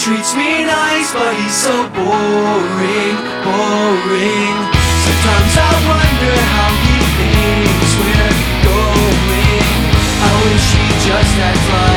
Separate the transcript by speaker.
Speaker 1: treats me nice, but he's so boring, boring. Sometimes I wonder how he thinks we're going. I wish he just had flies.